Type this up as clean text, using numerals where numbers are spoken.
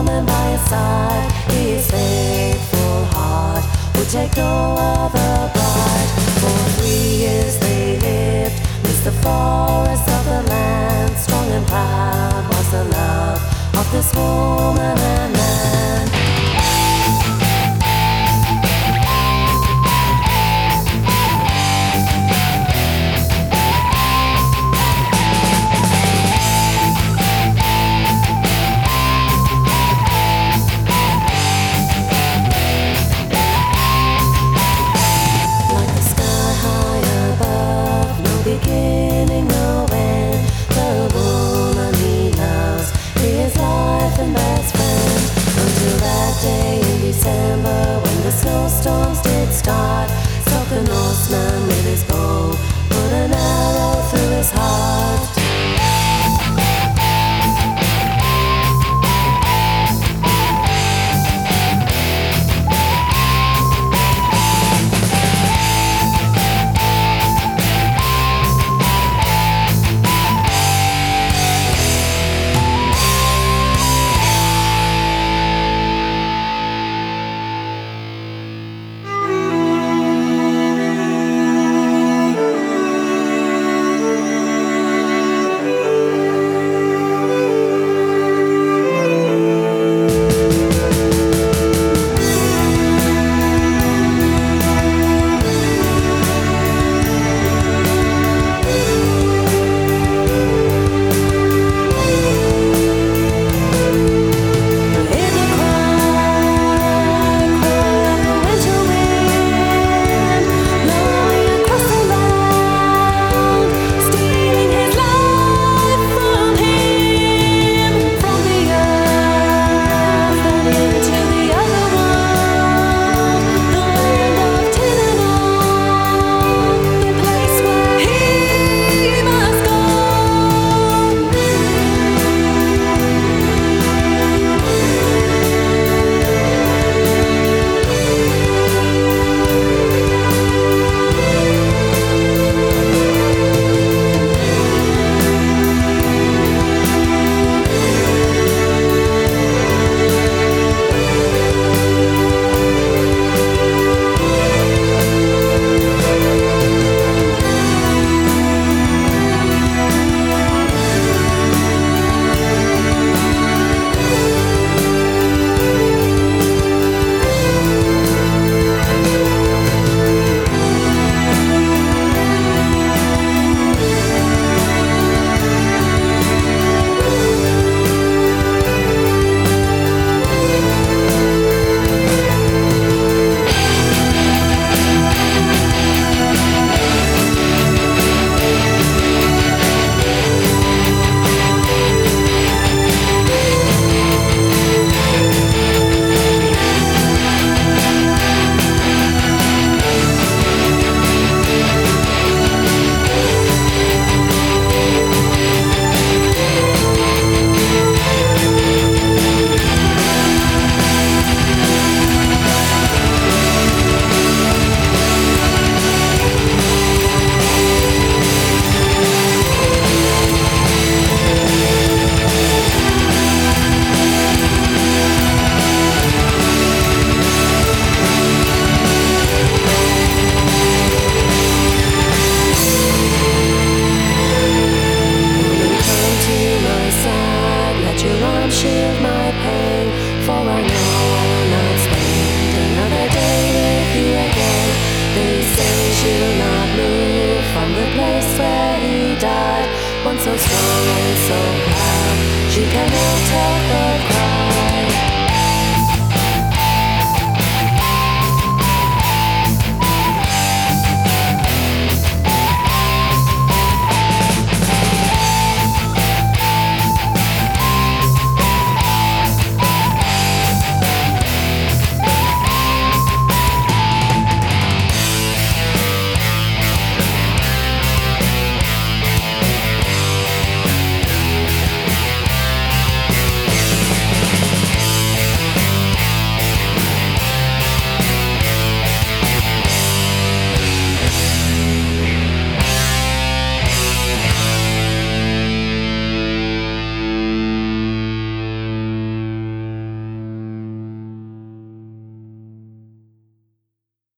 woman by his side. His faithful heart would take no other bride. For 3 years they lived midst the forests of the land. Strong and proud was the love of this woman and man. Beginning, no end. The woman he loves, his life and best friend. Until that day in December, when the snowstorms did start, struck the Norseman with his bow, put an arrow through his heart.